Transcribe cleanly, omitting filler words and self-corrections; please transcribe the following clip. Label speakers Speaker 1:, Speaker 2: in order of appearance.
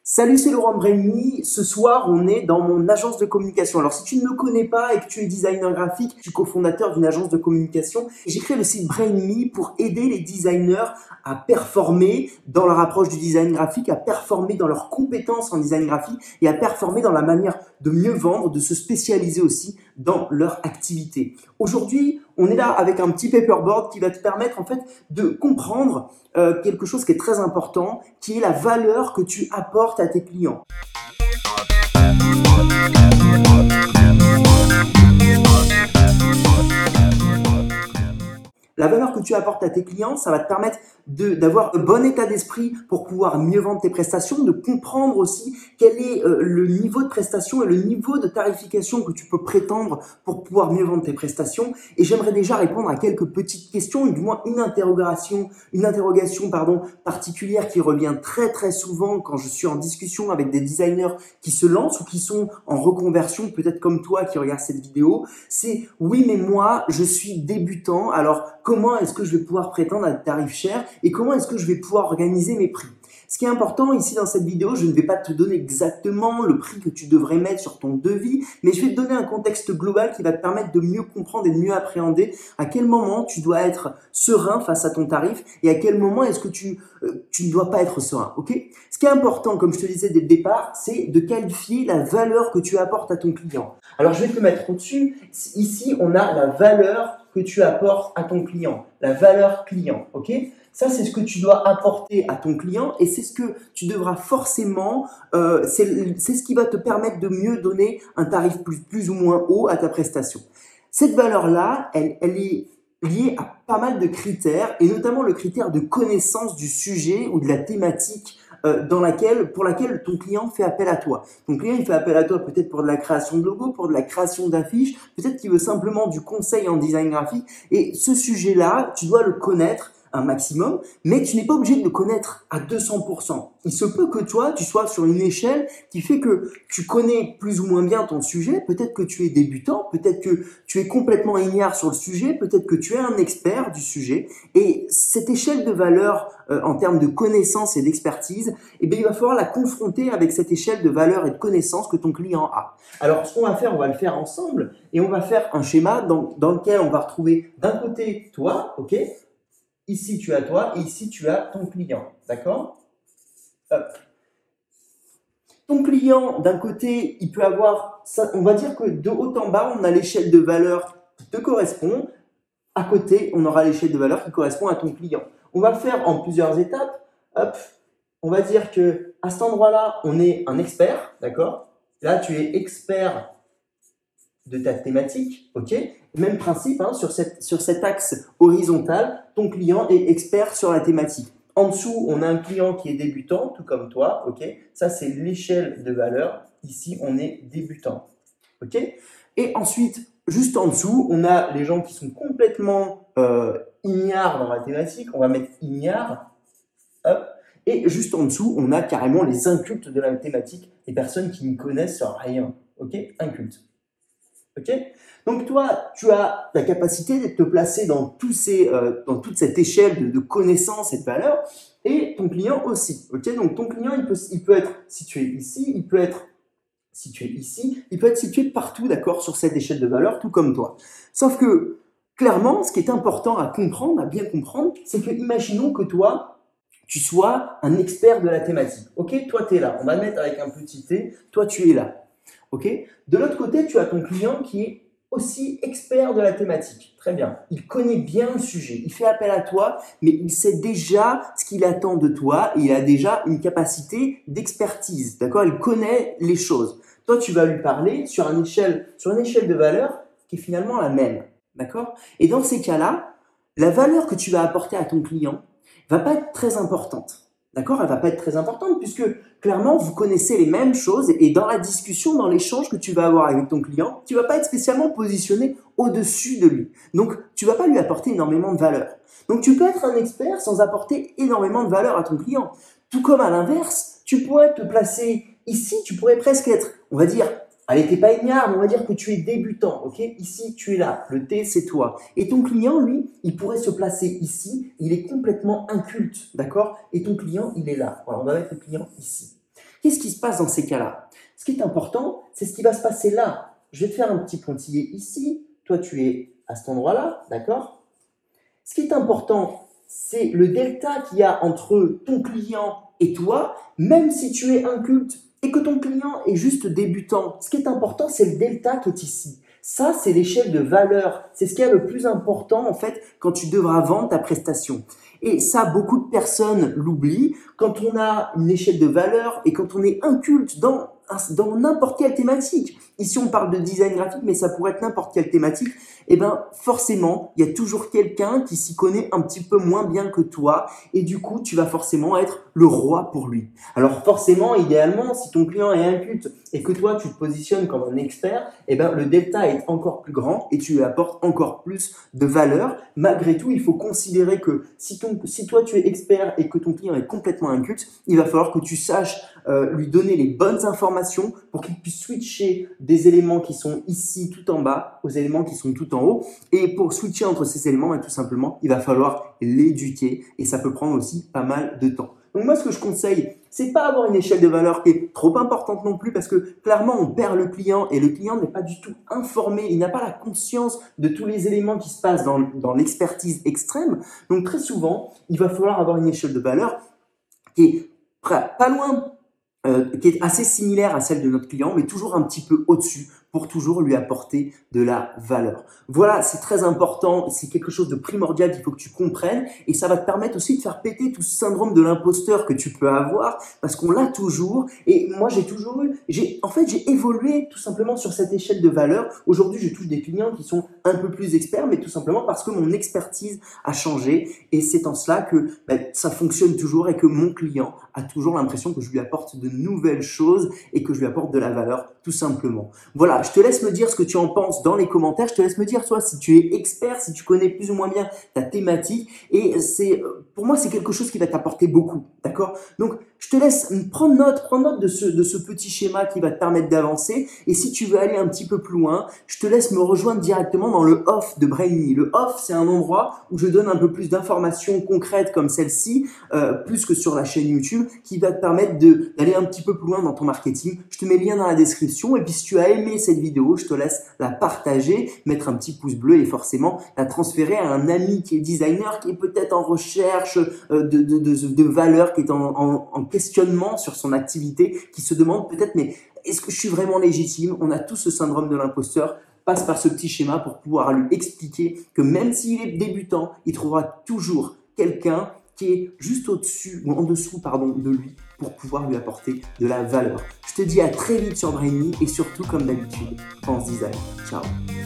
Speaker 1: Salut, c'est Laurent Bremy. Ce soir, on est dans mon agence de communication. Alors, si tu ne me connais pas et que tu es designer graphique, je suis cofondateur d'une agence de communication. J'ai créé le site Brainme pour aider les designers à performer dans leur approche du design graphique, à performer dans leurs compétences en design graphique et à performer dans la manière de mieux vendre, de se spécialiser aussi dans leur activité. Aujourd'hui, on est là avec un petit paperboard qui va te permettre en fait de comprendre quelque chose qui est très important, qui est la valeur que tu apportes à tes clients. La valeur que tu apportes à tes clients, ça va te permettre d'avoir un bon état d'esprit pour pouvoir mieux vendre tes prestations, de comprendre aussi quel est le niveau de prestation et le niveau de tarification que tu peux prétendre pour pouvoir mieux vendre tes prestations. Et j'aimerais déjà répondre à quelques petites questions, du moins une interrogation particulière qui revient très souvent quand je suis en discussion avec des designers qui se lancent ou qui sont en reconversion, peut-être comme toi qui regarde cette vidéo. C'est oui, mais moi, je suis débutant, alors comment est-ce que je vais pouvoir prétendre à des tarifs chers et comment est-ce que je vais pouvoir organiser mes prix? Ce qui est important ici dans cette vidéo, je ne vais pas te donner exactement le prix que tu devrais mettre sur ton devis, mais je vais te donner un contexte global qui va te permettre de mieux comprendre et de mieux appréhender à quel moment tu dois être serein face à ton tarif et à quel moment est-ce que tu ne dois pas être serein. Ok? Ce qui est important, comme je te le disais dès le départ, c'est de qualifier la valeur que tu apportes à ton client. Alors je vais te le mettre au-dessus. Ici, on a la valeur que tu apportes à ton client, la valeur client, ok? Ça, c'est ce que tu dois apporter à ton client et c'est ce que tu devras forcément, c'est ce qui va te permettre de mieux donner un tarif plus ou moins haut à ta prestation. Cette valeur-là, elle est liée à pas mal de critères et notamment le critère de connaissance du sujet ou de la thématique pour laquelle ton client fait appel à toi. Ton client, il fait appel à toi peut-être pour de la création de logos, pour de la création d'affiches, peut-être qu'il veut simplement du conseil en design graphique. Et ce sujet-là, tu dois le connaître un maximum, mais tu n'es pas obligé de le connaître à 200%. Il se peut que toi, tu sois sur une échelle qui fait que tu connais plus ou moins bien ton sujet, peut-être que tu es débutant, peut-être que tu es complètement ignare sur le sujet, peut-être que tu es un expert du sujet, et cette échelle de valeur en termes de connaissances et d'expertise, eh bien, il va falloir la confronter avec cette échelle de valeur et de connaissances que ton client a. Alors, ce qu'on va faire, on va le faire ensemble, et on va faire un schéma dans lequel on va retrouver d'un côté toi, ok? Ici, tu as toi et ici, tu as ton client. D'accord? Ton client, d'un côté, il peut avoir, ça, on va dire que de haut en bas, on a l'échelle de valeur qui te correspond. À côté, on aura l'échelle de valeur qui correspond à ton client. On va le faire en plusieurs étapes. Hop, on va dire que à cet endroit-là, on est un expert. D'accord? Là, tu es expert de ta thématique, ok? Même principe, hein, sur cet axe horizontal, ton client est expert sur la thématique. En dessous, on a un client qui est débutant, tout comme toi, ok? Ça, c'est l'échelle de valeur. Ici, on est débutant, ok? Et ensuite, juste en dessous, on a les gens qui sont complètement ignares dans la thématique. On va mettre ignare, hop. Et juste en dessous, on a carrément les incultes de la thématique, les personnes qui ne connaissent rien, ok? Incultes. Ok? Donc toi, tu as la capacité de te placer dans toute cette échelle de connaissances et de valeurs, et ton client aussi. Ok? Donc ton client, il peut être situé ici, il peut être situé ici, il peut être situé partout, d'accord, sur cette échelle de valeurs, tout comme toi. Sauf que clairement, ce qui est important à comprendre, à bien comprendre, c'est que imaginons que toi, tu sois un expert de la thématique. Ok? Toi, tu es là. On va le mettre avec un petit t. Toi, tu es là. Ok? De l'autre côté, tu as ton client qui est aussi expert de la thématique. Très bien. Il connaît bien le sujet. Il fait appel à toi, mais il sait déjà ce qu'il attend de toi et il a déjà une capacité d'expertise. D'accord? Il connaît les choses. Toi, tu vas lui parler sur une échelle de valeur qui est finalement la même. D'accord? Et dans ces cas-là, la valeur que tu vas apporter à ton client va pas être très importante. D'accord? Elle va pas être très importante puisque clairement, vous connaissez les mêmes choses et dans la discussion, dans l'échange que tu vas avoir avec ton client, tu vas pas être spécialement positionné au-dessus de lui. Donc, tu vas pas lui apporter énormément de valeur. Donc, tu peux être un expert sans apporter énormément de valeur à ton client. Tout comme à l'inverse, tu pourrais te placer ici, tu pourrais presque être, on va dire, allez, t'es pas ignare, mais on va dire que tu es débutant, ok? Ici, tu es là. Le T, c'est toi. Et ton client, lui, il pourrait se placer ici. Il est complètement inculte, d'accord? Et ton client, il est là. Voilà, on va mettre le client ici. Qu'est-ce qui se passe dans ces cas-là? Ce qui est important, c'est ce qui va se passer là. Je vais te faire un petit pointillé ici. Toi, tu es à cet endroit-là, d'accord? Ce qui est important, c'est le delta qu'il y a entre ton client et toi, même si tu es inculte et que ton client est juste débutant. Ce qui est important, c'est le delta qui est ici. Ça, c'est l'échelle de valeur. C'est ce qui est le plus important, en fait, quand tu devras vendre ta prestation. Et ça, beaucoup de personnes l'oublient. Quand on a une échelle de valeur et quand on est inculte dans n'importe quelle thématique. Ici, on parle de design graphique, mais ça pourrait être n'importe quelle thématique. Eh ben, forcément, il y a toujours quelqu'un qui s'y connaît un petit peu moins bien que toi. Et du coup, tu vas forcément être le roi pour lui. Alors, forcément, idéalement, si ton client est inculte et que toi, tu te positionnes comme un expert, eh ben, le delta est encore plus grand et tu lui apportes encore plus de valeur. Malgré tout, il faut considérer que si toi, tu es expert et que ton client est complètement inculte, il va falloir que tu saches lui donner les bonnes informations pour qu'il puisse switcher des éléments qui sont ici tout en bas aux éléments qui sont tout en haut. Et pour switcher entre ces éléments, tout simplement, il va falloir l'éduquer et ça peut prendre aussi pas mal de temps. Donc moi, ce que je conseille, c'est pas avoir une échelle de valeur qui est trop importante non plus parce que clairement, on perd le client et le client n'est pas du tout informé. Il n'a pas la conscience de tous les éléments qui se passent dans l'expertise extrême. Donc très souvent, il va falloir avoir une échelle de valeur qui est pas loin, qui est assez similaire à celle de notre client, mais toujours un petit peu au-dessus pour toujours lui apporter de la valeur. Voilà, c'est très important, c'est quelque chose de primordial qu'il faut que tu comprennes et ça va te permettre aussi de faire péter tout ce syndrome de l'imposteur que tu peux avoir parce qu'on l'a toujours et moi j'ai évolué tout simplement sur cette échelle de valeur. Aujourd'hui, je touche des clients qui sont un peu plus experts, mais tout simplement parce que mon expertise a changé et c'est en cela que ça fonctionne toujours et que mon client a toujours l'impression que je lui apporte de nouvelles choses et que je lui apporte de la valeur tout simplement. Voilà, je te laisse me dire ce que tu en penses dans les commentaires. Je te laisse me dire, toi, si tu es expert, si tu connais plus ou moins bien ta thématique. Et pour moi, c'est quelque chose qui va t'apporter beaucoup. D'accord? Donc, je te laisse prendre note de ce petit schéma qui va te permettre d'avancer. Et si tu veux aller un petit peu plus loin, je te laisse me rejoindre directement dans le off de Brainy. Le off, c'est un endroit où je donne un peu plus d'informations concrètes comme celle-ci, plus que sur la chaîne YouTube, qui va te permettre d'aller un petit peu plus loin dans ton marketing. Je te mets le lien dans la description. Et puis, si tu as aimé cette vidéo, je te laisse la partager, mettre un petit pouce bleu et forcément la transférer à un ami qui est designer, qui est peut-être en recherche de valeur, qui est en questionnement sur son activité, qui se demande peut-être mais est-ce que je suis vraiment légitime? On a tous ce syndrome de l'imposteur. Passe par ce petit schéma pour pouvoir lui expliquer que même s'il est débutant, il trouvera toujours quelqu'un qui est juste au-dessus ou en dessous de lui pour pouvoir lui apporter de la valeur. Je te dis à très vite sur Brainy et surtout comme d'habitude, pense design. Ciao.